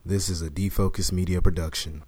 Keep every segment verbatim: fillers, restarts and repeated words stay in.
This is a Defocus Media production.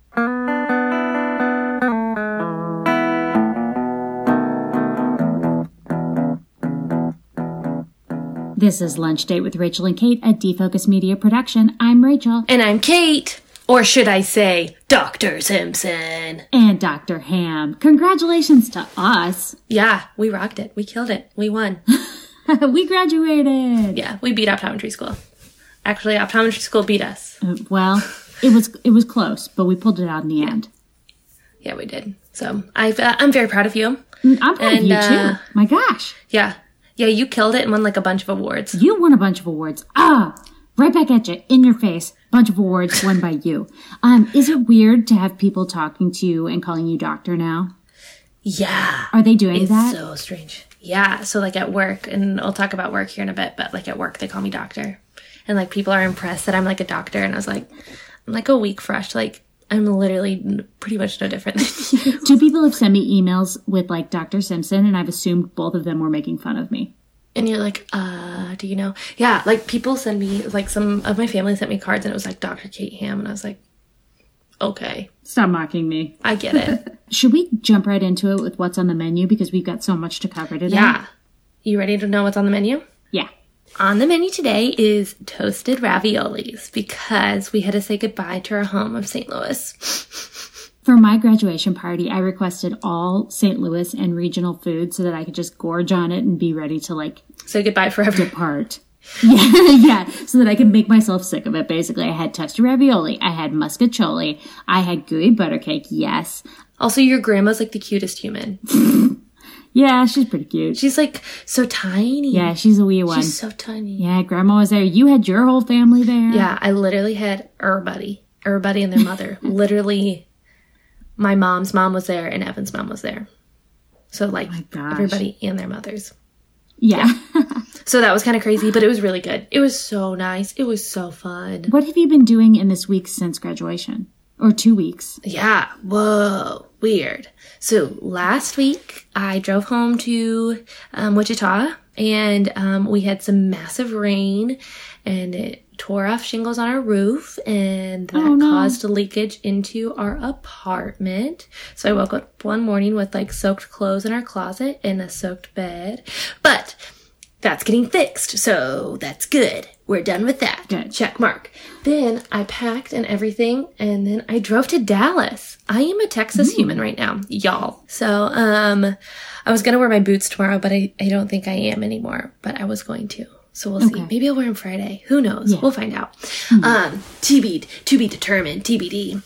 This is Lunch Date with Rachel and Kate, a Defocus Media production. I'm Rachel. And I'm Kate. Or should I say, Doctor Simpson. And Doctor Ham. Congratulations to us. Yeah, we rocked it. We killed it. We won. We graduated. Yeah, we beat optometry school. Actually, optometry school beat us. Uh, well, it was it was close, but we pulled it out in the end. Yeah, we did. So I've, uh, I'm very proud of you. I'm proud and, of you, uh, too. My gosh. Yeah. Yeah, you killed it and won like a bunch of awards. You won a bunch of awards. Ah, right back at you, in your face. Bunch of awards won by you. Um, is it weird to have people talking to you and calling you doctor now? Yeah. Are they doing it's that? It's so strange. Yeah, so like at work, and I'll talk about work here in a bit, but like at work they call me doctor. And like people are impressed that I'm like a doctor, and I was like, I'm like a week fresh, like I'm literally pretty much no different than you. Two people have sent me emails with like Doctor Simpson, and I've assumed both of them were making fun of me. And you're like, uh, do you know? Yeah, like people send me, like some of my family sent me cards, and it was like Doctor Kate Ham, and I was like, okay. Stop mocking me. I get it. Should we jump right into it with what's on the menu, because we've got so much to cover today? Yeah. You ready to know what's on the menu? Yeah. On the menu today is toasted raviolis, because we had to say goodbye to our home of Saint Louis. For my graduation party, I requested all Saint Louis and regional food so that I could just gorge on it and be ready to, like, say goodbye forever. Depart. Yeah, yeah, so that I could make myself sick of it, basically. I had toasted ravioli, I had muscatoli, I had gooey butter cake, yes. Also, your grandma's, like, the cutest human. Yeah, she's pretty cute. She's, like, so tiny. Yeah, she's a wee one. She's so tiny. Yeah, Grandma was there. You had your whole family there. Yeah, I literally had everybody. Everybody and their mother. Literally, my mom's mom was there and Evan's mom was there. So, like, oh everybody and their mothers. Yeah. yeah. So that was kind of crazy, but it was really good. It was so nice. It was so fun. What have you been doing in this week since graduation? Or two weeks? Yeah. Whoa. Weird. So last week, I drove home to um, Wichita, and um, we had some massive rain, and it tore off shingles on our roof, and that oh, no. caused a leakage into our apartment. So I woke up one morning with like soaked clothes in our closet and a soaked bed. But that's getting fixed, so that's good. We're done with that. Good. Check mark. Then I packed and everything, and then I drove to Dallas. I am a Texas Ooh. human right now, y'all. So um, I was going to wear my boots tomorrow, but I, I don't think I am anymore. But I was going to. So we'll okay. see. Maybe I'll wear them Friday. Who knows? Yeah. We'll find out. Mm-hmm. Um, T B D, to be determined, T B D.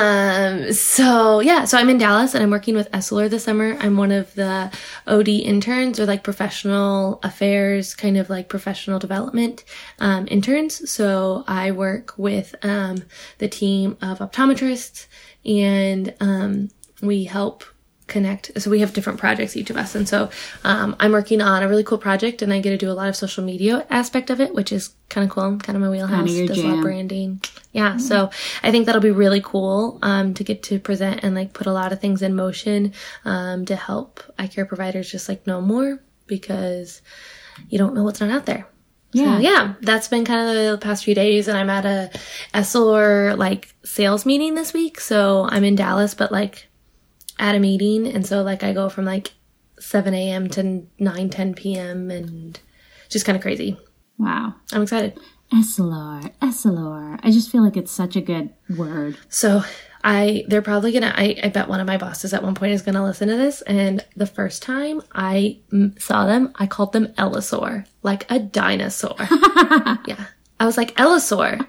Um, so yeah, so I'm in Dallas and I'm working with Essilor this summer. I'm one of the O D interns, or like professional affairs, kind of like professional development, um, interns. So I work with, um, the team of optometrists, and, um, we help connect. So we have different projects, each of us. And so um, I'm working on a really cool project, and I get to do a lot of social media aspect of it, which is kind of cool. Kind of my wheelhouse. Kind of your Does jam. a lot of branding. Yeah. Mm-hmm. So I think that'll be really cool um, to get to present and like put a lot of things in motion um, to help eye care providers just like know more, because you don't know what's not out there. Yeah. So, yeah, that's been kind of the past few days, and I'm at a Essilor like sales meeting this week. So I'm in Dallas, but like at a meeting, and so like I go from like seven a.m. to nine, ten p.m. and just kind of crazy. Wow. I'm excited. Essilor, Essilor. I just feel like it's such a good word. So I, they're probably gonna, I, I bet one of my bosses at one point is gonna listen to this, and the first time I m- saw them, I called them Ellisor, like a dinosaur. Yeah. I was like, Ellisor.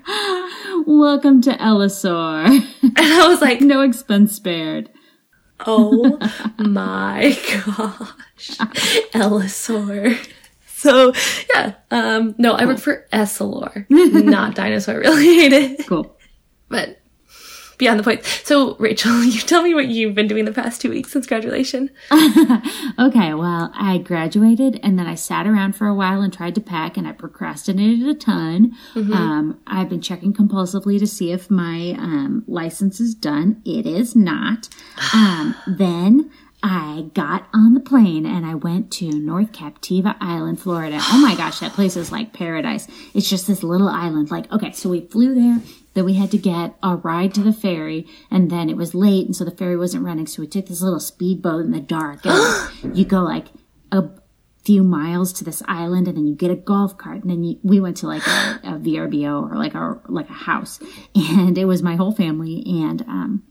Welcome to Ellisor. And I was like, no expense spared. Oh my gosh. Ellisor. So, yeah. Um, no, I work for Essilor, not dinosaur related. Cool. But beyond the point. So, Rachel, you tell me what you've been doing the past two weeks since graduation. Okay, well, I graduated, and then I sat around for a while and tried to pack, and I procrastinated a ton. Mm-hmm. Um, I've been checking compulsively to see if my um, license is done. It is not. Um, then I got on the plane and I went to North Captiva Island, Florida. Oh my gosh, that place is like paradise. It's just this little island. Like, okay, so we flew there. Then we had to get a ride to the ferry, and then it was late, and so the ferry wasn't running. So we took this little speedboat in the dark, and you go like a few miles to this island, and then you get a golf cart, and then you, we went to like a, a V R B O or like a like a house, and it was my whole family, and um,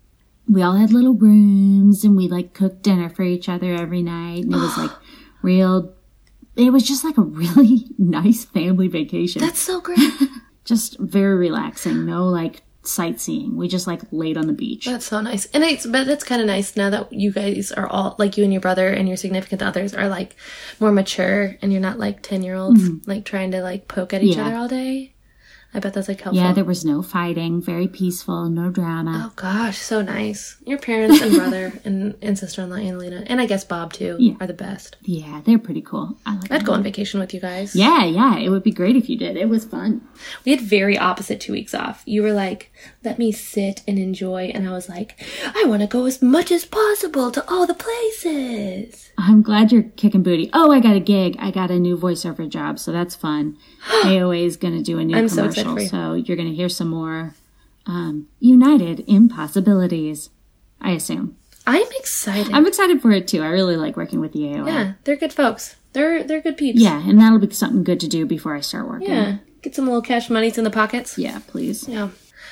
we all had little rooms, and we like cooked dinner for each other every night, and it was like real. It was just like a really nice family vacation. That's so great. Just very relaxing. No, like, sightseeing. We just, like, laid on the beach. That's so nice. And it's, but that's kind of nice now that you guys are all, like, you and your brother and your significant others are, like, more mature and you're not, like, ten-year-olds, mm-hmm. like, trying to, like, poke at each yeah. other all day. I bet that's, like, helpful. Yeah, there was no fighting. Very peaceful. No drama. Oh, gosh. So nice. Your parents and brother and, and sister-in-law, Annalena, and I guess Bob, too, yeah. are the best. Yeah, they're pretty cool. I like I'd them. go on vacation with you guys. Yeah, yeah. It would be great if you did. It was fun. We had very opposite two weeks off. You were like, let me sit and enjoy. And I was like, I want to go as much as possible to all the places. I'm glad you're kicking booty. Oh, I got a gig. I got a new voiceover job, so that's fun. A O A is going to do a new I'm commercial, so, you. so you're going to hear some more um, United Impossibilities, I assume. I'm excited. I'm excited for it, too. I really like working with the A O A. Yeah, they're good folks. They're they're good peeps. Yeah, and that'll be something good to do before I start working. Yeah, get some little cash monies in the pockets. Yeah, please. Yeah.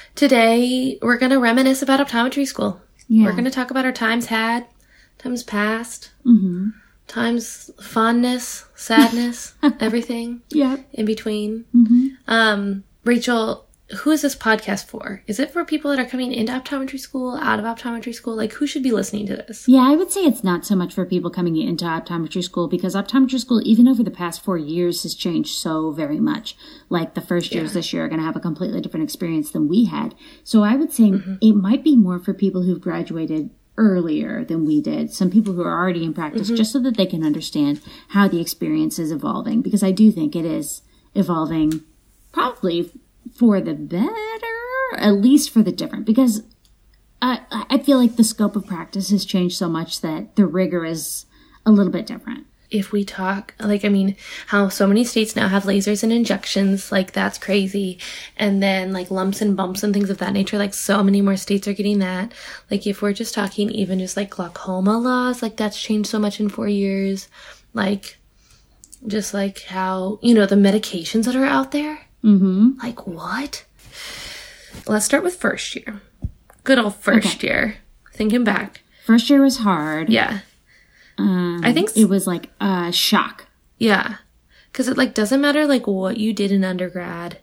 Today, we're going to reminisce about optometry school. Yeah. We're going to talk about our times had, times past, mm-hmm. times fondness, sadness, everything yeah. in between. Mm-hmm. Um, Rachel, who is this podcast for? Is it for people that are coming into optometry school, out of optometry school? Like, who should be listening to this? Yeah, I would say it's not so much for people coming into optometry school, because optometry school, even over the past four years, has changed so very much. Like, the first years yeah. this year are going to have a completely different experience than we had. So I would say mm-hmm. it might be more for people who've graduated earlier than we did. Some people who are already in practice, mm-hmm. just so that they can understand how the experience is evolving. Because I do think it is evolving probably for the better, at least for the different, because I, I feel like the scope of practice has changed so much that the rigor is a little bit different. If we talk, like, I mean, how so many states now have lasers and injections, like, that's crazy. And then, like, lumps and bumps and things of that nature, like, so many more states are getting that. Like, if we're just talking even just, like, glaucoma laws, like, that's changed so much in four years. Like, just, like, how, you know, the medications that are out there. Mm-hmm. Like, what? Let's start with first year. Good old first okay. year. Thinking back. First year was hard. Yeah. Um, I think it was like a shock. Yeah. Because it, like, doesn't matter, like, what you did in undergrad.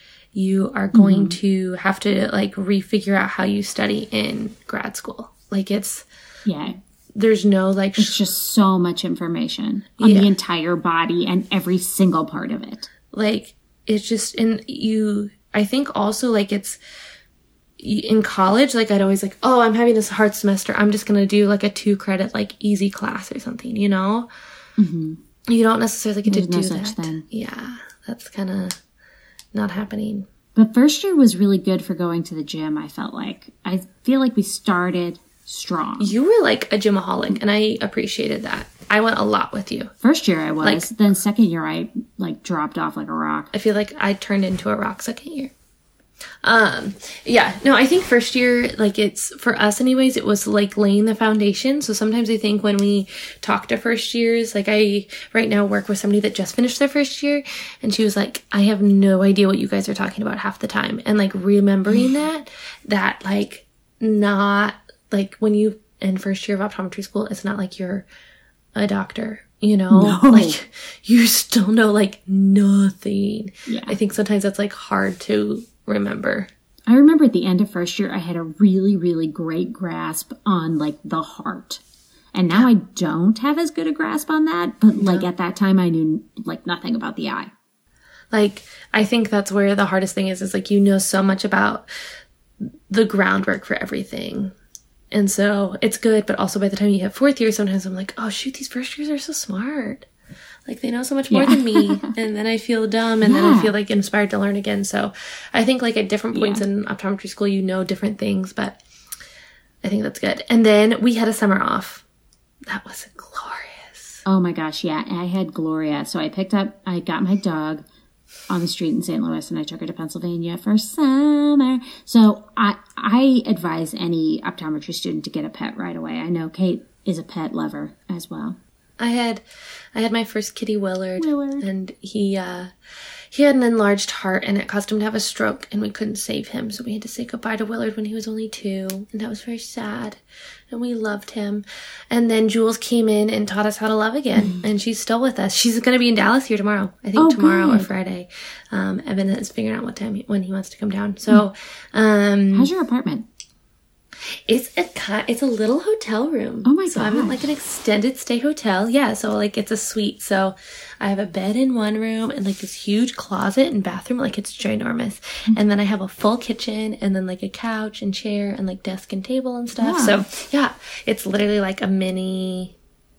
You are going mm-hmm. to have to, like, refigure out how you study in grad school. Like, it's... Yeah. There's no, like... It's just so much information on yeah. the entire body and every single part of it. Like... It's just, and you, I think also, like, it's, in college, like, I'd always like, oh, I'm having this hard semester, I'm just going to do, like, a two-credit, like, easy class or something, you know? Mm-hmm. You don't necessarily get There's to no do such that. Thing. Yeah, that's kind of not happening. But first year was really good for going to the gym, I felt like. I feel like we started strong. You were, like, a gymaholic, and I appreciated that. I went a lot with you. First year I was. Like, then second year I, like, dropped off like a rock. I feel like I turned into a rock second year. Um, yeah, no, I think first year, like, it's, for us anyways, it was, like, laying the foundation. So sometimes I think when we talk to first years, like, I right now work with somebody that just finished their first year, and she was like, I have no idea what you guys are talking about half the time. And, like, remembering that, that, like, not, like, when you, in first year of optometry school, it's not like you're a doctor, you know? No. Like, you still know, like, nothing. Yeah. I think sometimes that's, like, hard to remember. I remember at the end of first year, I had a really, really great grasp on, like, the heart. And now I don't have as good a grasp on that, but, like, no. at that time, I knew, like, nothing about the eye. Like, I think that's where the hardest thing is, is, like, you know so much about the groundwork for everything. And so it's good, but also by the time you have fourth year, sometimes I'm like, oh, shoot, these first years are so smart. Like, they know so much more yeah. than me. And then I feel dumb, and yeah. then I feel, like, inspired to learn again. So I think, like, at different points yeah. in optometry school, you know different things, but I think that's good. And then we had a summer off. That was glorious. Oh my gosh, yeah. I had Gloria. So I picked up, I got my dog on the street in Saint Louis and I took her to Pennsylvania for summer. So I I advise any optometry student to get a pet right away. I know Kate is a pet lover as well. I had I had my first kitty Willard, Willard. and he uh he had an enlarged heart and it caused him to have a stroke and we couldn't save him, so we had to say goodbye to Willard when he was only two, and that was very sad, and we loved him. And then Jules came in and taught us how to love again, mm. and she's still with us. She's going to be in Dallas here tomorrow. I think oh, tomorrow good. or Friday. Um, Evan is figuring out what time he, when he wants to come down. So, um, how's your apartment? It's a it's a little hotel room. Oh my god! So I'm in like an extended stay hotel. Yeah, so like it's a suite. So I have a bed in one room and like this huge closet and bathroom. Like it's ginormous. Mm-hmm. And then I have a full kitchen and then like a couch and chair and like desk and table and stuff. Yeah. So yeah, it's literally like a mini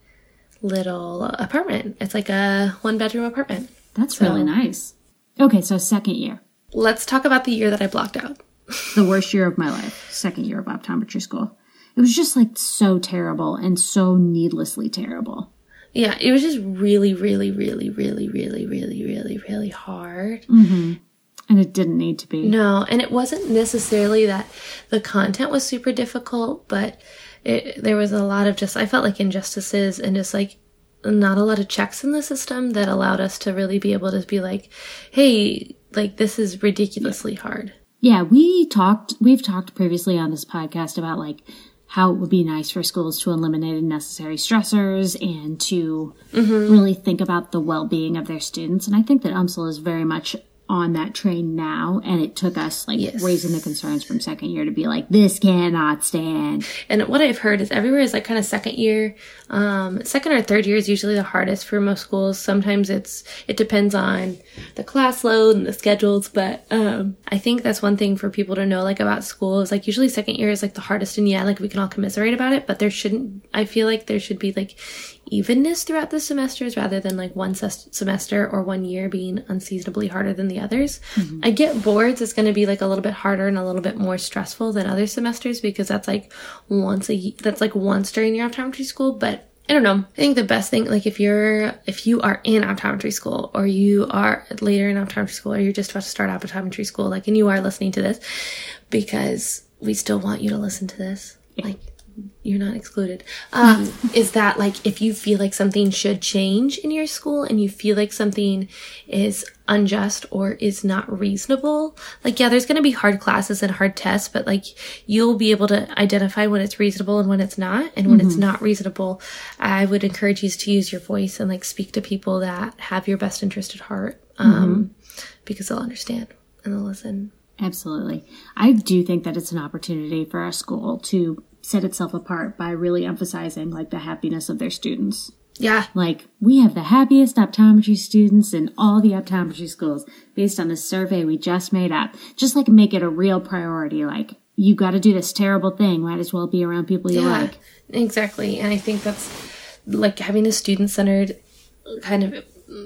little apartment. It's like a one bedroom apartment. That's so, really nice. Okay, so second year. Let's talk about the year that I blocked out. The worst year of my life, second year of optometry school. It was just like so terrible and so needlessly terrible. Yeah, it was just really, really, really, really, really, really, really, really hard. Mm-hmm. And it didn't need to be. No, and it wasn't necessarily that the content was super difficult, but it, there was a lot of just, I felt like injustices and just like not a lot of checks in the system that allowed us to really be able to be like, hey, like this is ridiculously yeah. hard. Yeah, we talked, we've talked previously on this podcast about like how it would be nice for schools to eliminate unnecessary stressors and to mm-hmm. really think about the well-being of their students. And I think that U M S L is very much on that train now, and it took us like yes. raising the concerns from second year to be like, this cannot stand. And what I've heard is everywhere is like kind of second year, um, second or third year is usually the hardest for most schools. Sometimes it's, it depends on the class load and the schedules, but, um, I think that's one thing for people to know, like about school is like usually second year is like the hardest, and yeah, like we can all commiserate about it, but there shouldn't, I feel like there should be like evenness throughout the semesters rather than like one ses- semester or one year being unseasonably harder than the others. Mm-hmm. I get boards is going to be like a little bit harder and a little bit more stressful than other semesters because that's like once a that's like once during your optometry school. But I don't know. I think the best thing, like if you're if you are in optometry school or you are later in optometry school or you're just about to start optometry school, like, and you are listening to this, because we still want you to listen to this, yeah. like. You're not excluded, um, is that like if you feel like something should change in your school and you feel like something is unjust or is not reasonable, like, yeah, there's going to be hard classes and hard tests, but like you'll be able to identify when it's reasonable and when it's not. And when mm-hmm. it's not reasonable, I would encourage you to use your voice and like speak to people that have your best interest at heart, um, mm-hmm. because they'll understand and they'll listen. Absolutely. I do think that it's an opportunity for our school to set itself apart by really emphasizing like the happiness of their students. Yeah. Like, we have the happiest optometry students in all the optometry schools based on this survey we just made up. Just like make it a real priority. Like, you got to do this terrible thing. Might as well be around people you yeah, like. Exactly. And I think that's like having a student-centered kind of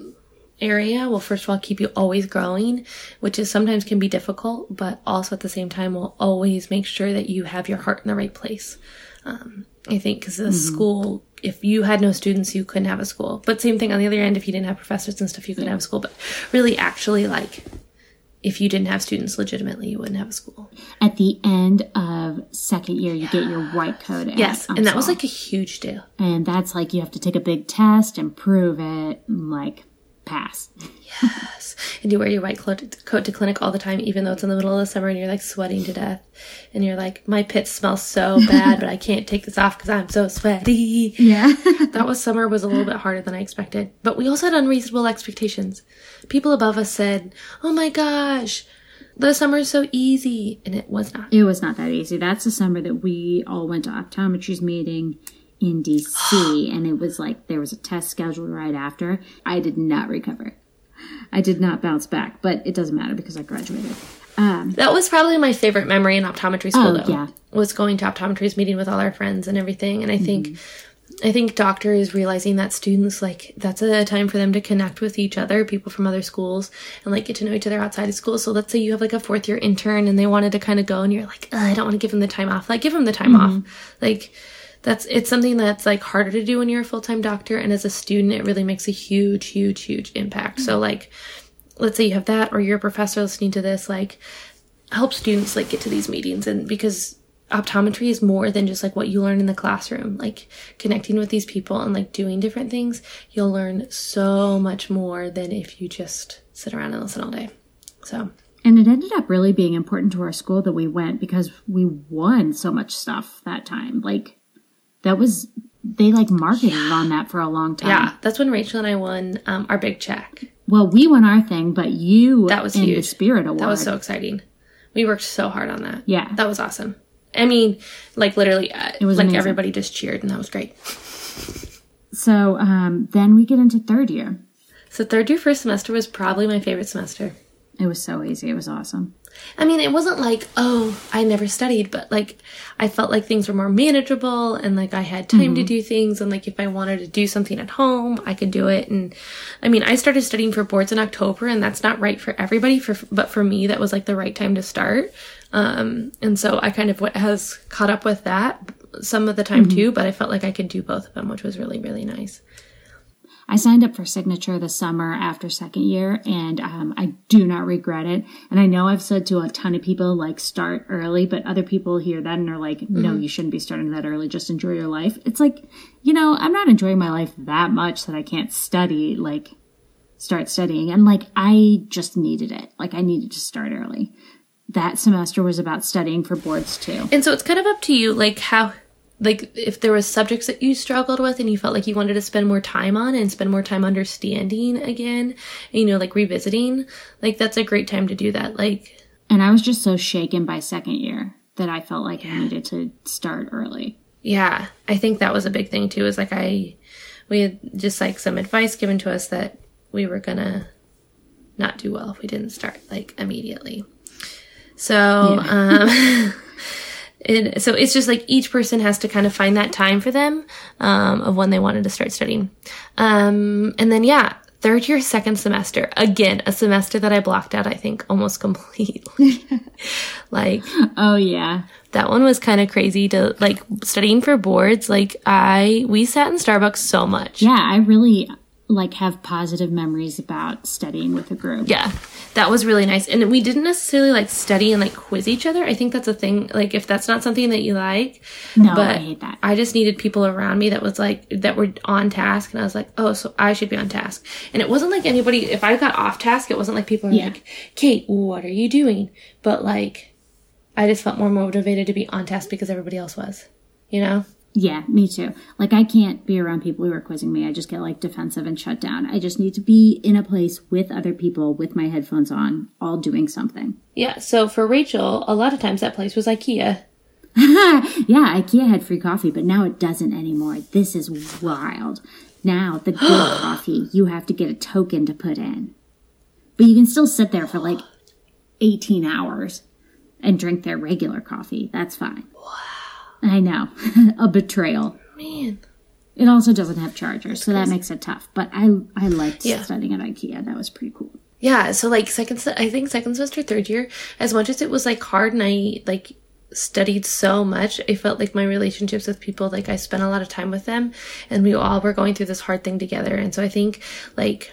area will first of all keep you always growing, which is sometimes can be difficult, but also at the same time will always make sure that you have your heart in the right place. Um, I think because the mm-hmm. school, if you had no students, you couldn't have a school. But same thing on the other end, if you didn't have professors and stuff, you couldn't yeah. have a school. But really, actually, like, if you didn't have students legitimately, you wouldn't have a school. At the end of second year, you get your white coat. At yes, U M S L. And that was like a huge deal. And that's like you have to take a big test and prove it, and like pass. Yes. And you wear your white coat, coat to clinic all the time, even though it's in the middle of the summer and you're like sweating to death. And you're like, my pits smell so bad, but I can't take this off because I'm so sweaty. Yeah. That was summer was a little bit harder than I expected. But we also had unreasonable expectations. People above us said, oh my gosh, the summer is so easy. And it was not. It was not that easy. That's the summer that we all went to optometry's meeting in D C and it was like there was a test scheduled right after. I did not recover. I did not bounce back, but it doesn't matter because I graduated. Um, that was probably my favorite memory in optometry school, oh, though. Yeah. Was going to optometry's meeting with all our friends and everything. And I think, mm-hmm. I think doctors realizing that students, like, that's a time for them to connect with each other, people from other schools, and like get to know each other outside of school. So let's say you have like a fourth year intern and they wanted to kind of go and you're like, I don't want to give them the time off. Like, give them the time mm-hmm. off. Like, That's, it's something that's like harder to do when you're a full-time doctor. And as a student, it really makes a huge, huge, huge impact. Mm-hmm. So like, let's say you have that, or you're a professor listening to this, like help students like get to these meetings. And because optometry is more than just like what you learn in the classroom, like connecting with these people and like doing different things, you'll learn so much more than if you just sit around and listen all day. So. And it ended up really being important to our school that we went because we won so much stuff that time. Like, that was, they like marketed yeah. on that for a long time. Yeah, that's when Rachel and I won um, our big check. Well, we won our thing, but you that was in huge. The Spirit Award. That was so exciting. We worked so hard on that. Yeah. That was awesome. I mean, like literally, uh, it was like amazing. Everybody just cheered and that was great. So um, then we get into third year. So third year first semester was probably my favorite semester. It was so easy. It was awesome. I mean, it wasn't like, oh, I never studied, but like I felt like things were more manageable and like I had time mm-hmm. to do things. And like if I wanted to do something at home, I could do it. And I mean, I started studying for boards in October, and that's not right for everybody, for but for me, that was like the right time to start. Um, and so I kind of what has caught up with that some of the time mm-hmm. too, but I felt like I could do both of them, which was really, really nice. I signed up for Signature the summer after second year, and um, I do not regret it. And I know I've said to a ton of people, like, start early, but other people hear that and are like, no, mm-hmm. you shouldn't be starting that early. Just enjoy your life. It's like, you know, I'm not enjoying my life that much that I can't study, like, start studying. And, like, I just needed it. Like, I needed to start early. That semester was about studying for boards, too. And so it's kind of up to you, like, how... Like, if there was subjects that you struggled with and you felt like you wanted to spend more time on and spend more time understanding again, you know, like revisiting, like, that's a great time to do that. Like, and I was just so shaken by second year that I felt like yeah. I needed to start early. Yeah. I think that was a big thing, too, is like I, we had just like some advice given to us that we were going to not do well if we didn't start like immediately. So, yeah. um, It, so it's just like each person has to kind of find that time for them um, of when they wanted to start studying. Um, and then, yeah, third year, second semester. Again, a semester that I blocked out, I think, almost completely. Like, oh, yeah. That one was kind of crazy to, like, studying for boards. Like, I, we sat in Starbucks so much. Yeah, I really, like, have positive memories about studying with a group. Yeah. That was really nice. And we didn't necessarily like study and like quiz each other. I think that's a thing. Like if that's not something that you like. No, but I hate that. I just needed people around me that was like, that were on task. And I was like, oh, so I should be on task. And it wasn't like anybody, if I got off task, it wasn't like people were yeah. like, Kate, what are you doing? But like, I just felt more motivated to be on task because everybody else was, you know? Yeah, me too. Like, I can't be around people who are quizzing me. I just get, like, defensive and shut down. I just need to be in a place with other people with my headphones on, all doing something. Yeah, so for Rachel, a lot of times that place was IKEA. Yeah, IKEA had free coffee, but now it doesn't anymore. This is wild. Now, the good coffee, you have to get a token to put in. But you can still sit there for, like, eighteen hours and drink their regular coffee. That's fine. Wow. I know. A betrayal. Man. It also doesn't have chargers, so that makes it tough. But I I liked yeah. studying at IKEA. That was pretty cool. Yeah, so like second, I think second semester, third year, as much as it was like hard and I like studied so much, I felt like my relationships with people, like I spent a lot of time with them and we all were going through this hard thing together. And so I think like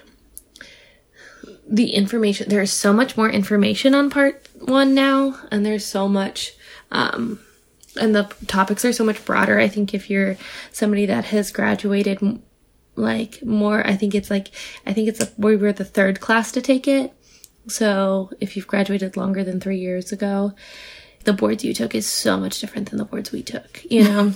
the information, there's so much more information on part one now, and there's so much, um, and the topics are so much broader. I think if you're somebody that has graduated like more, I think it's like, I think it's a, we were the third class to take it. So if you've graduated longer than three years ago, the boards you took is so much different than the boards we took, you know?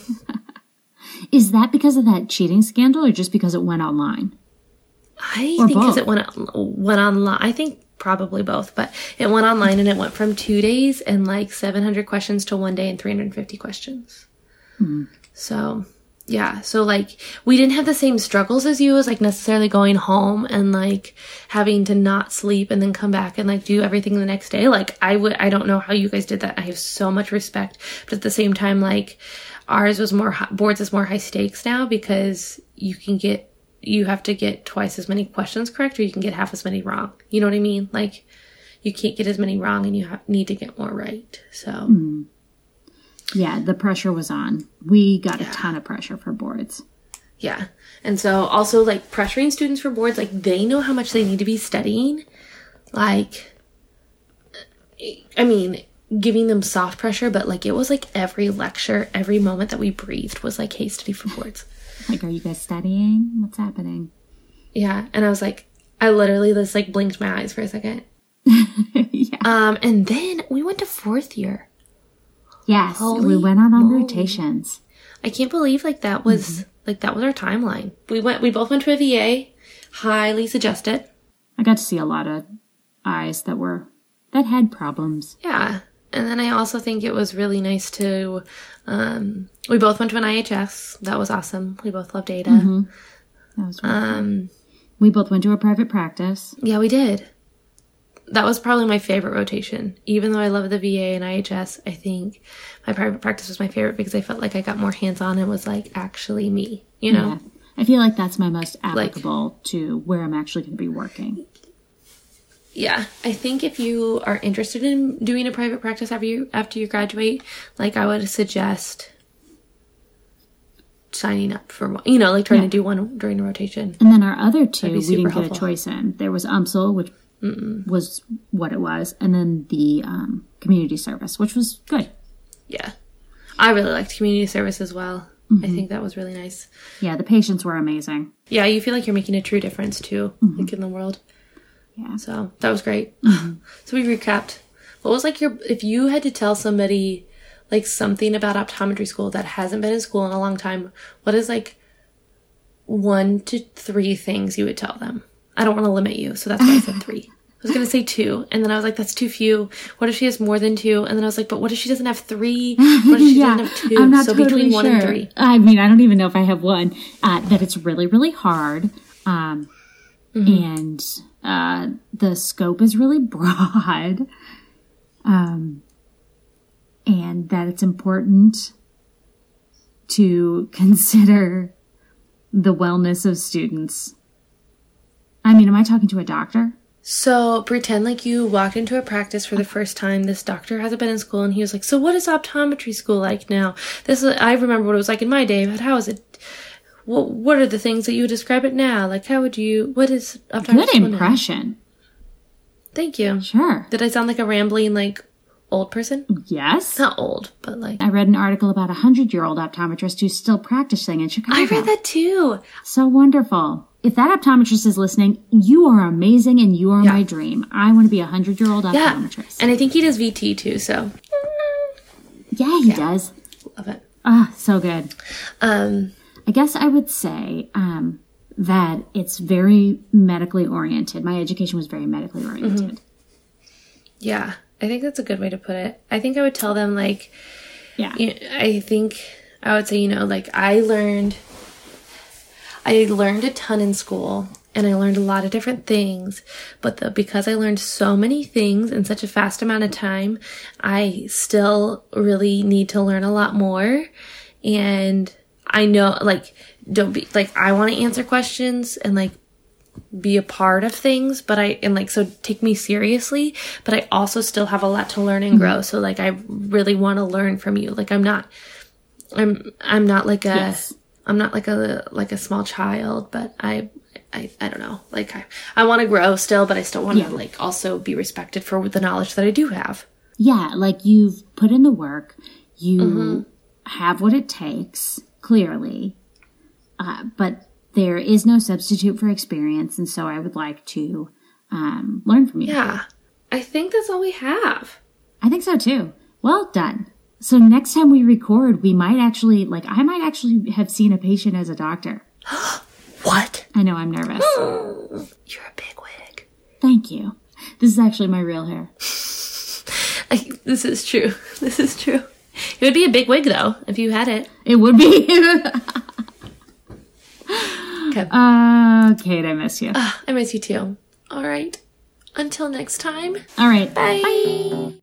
Is that because of that cheating scandal or just because it went online? I or think because both? it went, went online. I think probably both, but it went online and it went from two days and like seven hundred questions to one day and three hundred fifty questions. Hmm. So yeah. So like we didn't have the same struggles as you as like necessarily going home and like having to not sleep and then come back and like do everything the next day. Like I would, I don't know how you guys did that. I have so much respect, but at the same time, like ours was more, boards is more high stakes now because you can get, you have to get twice as many questions correct or you can get half as many wrong. You know what I mean? Like you can't get as many wrong and you ha- need to get more right. So. Mm. Yeah, the pressure was on. We got Yeah. a ton of pressure for boards. Yeah. And so also like pressuring students for boards, like they know how much they need to be studying. Like, I mean, giving them soft pressure, but like it was like every lecture, every moment that we breathed was like, hey, study for boards. Like, are you guys studying? What's happening? Yeah. And I was like, I literally just like blinked my eyes for a second. Yeah. Um, and then we went to fourth year. Yes, Holy we went on our moly. rotations. I can't believe like that was Mm-hmm. like that was our timeline. We went, we both went to a V A. Highly suggest it. I got to see a lot of eyes that were that had problems. Yeah. And then I also think it was really nice to, um, we both went to an I H S. That was awesome. We both loved Ada. Mm-hmm. That was really Um, fun. We both went to a private practice. yeah, we did. That was probably my favorite rotation. Even though I love the V A and I H S, I think my private practice was my favorite because I felt like I got more hands-on and was like actually me, you know? Yeah. I feel like that's my most applicable to where I'm actually going to be working. Yeah, I think if you are interested in doing a private practice after you after you graduate, like I would suggest signing up for one, you know, like trying Yeah. to do one during a rotation. And then our other two, be we super didn't get helpful. a choice in. There was U M S L, which Mm-mm. was what it was, and then the um, community service, which was good. Yeah, I really liked community service as well. Mm-hmm. I think that was really nice. Yeah, the patients were amazing. Yeah, you feel like you're making a true difference too, like in the world. Yeah. So that was great. Mm-hmm. So we recapped. What was like your, if you had to tell somebody like something about optometry school that hasn't been in school in a long time, what is like one to three things you would tell them? I don't want to limit you, so that's why I said three. I was going to say two, and then I was like, that's too few. What if she has more than two? And then I was like, but what if she doesn't have three? What if she yeah, doesn't have two? I'm not so totally between one sure. and three. I mean, I don't even know if I have one. Uh, that it's really, really hard. Um, Mm-hmm. And uh, the scope is really broad. Um, and that it's important to consider the wellness of students. I mean, am I talking to a doctor? So pretend like you walked into a practice for the first time. This doctor hasn't been in school, and he was like, "So what is optometry school like now?" This is, I remember what it was like in my day, but how is it? What What are the things that you would describe it now? Like, how would you? What is optometry Good school now? impression. Thank you. Sure. Did I sound like a rambling like old person? Yes. Not old, but like I read an article about a hundred-year-old optometrist who's still practicing in Chicago. I read that too. So wonderful. If that optometrist is listening, you are amazing and you are Yeah. my dream. I want to be a hundred-year-old Yeah, optometrist. and I think he does V T too. So Yeah, he does. love it. Ah, so good. Um. I guess I would say um, that it's very medically oriented. My education was very medically oriented. Yeah, I think that's a good way to put it. I think I would tell them like. Yeah. You I think I would say, you know, like I learned, I learned a ton in school and I learned a lot of different things, but the, because I learned so many things in such a fast amount of time, I still really need to learn a lot more. And I know, like, don't be, like, I want to answer questions and, like, be a part of things, but I, and like, so take me seriously, but I also still have a lot to learn and grow. So like, I really want to learn from you. Like, I'm not, I'm, I'm not like a, Yes. I'm not like a, like a small child, but I, I, I don't know. Like, I, I want to grow still, but I still want to Yeah. like also be respected for the knowledge that I do have. Yeah, like you've put in the work. You Mm-hmm. have what it takes, clearly. Uh, but there is no substitute for experience. And so I would like to um, learn from you. Yeah. I think that's all we have. I think so too. Well done. So next time we record, we might actually, like, I might actually have seen a patient as a doctor. What? I know, I'm nervous. You're a big wig. Thank you. This is actually my real hair. I, this is true. This is true. It would be a big wig though, if you had it. It would be. Okay. uh, Kate, I miss you. I miss you too. All right. Until next time. All right. Bye.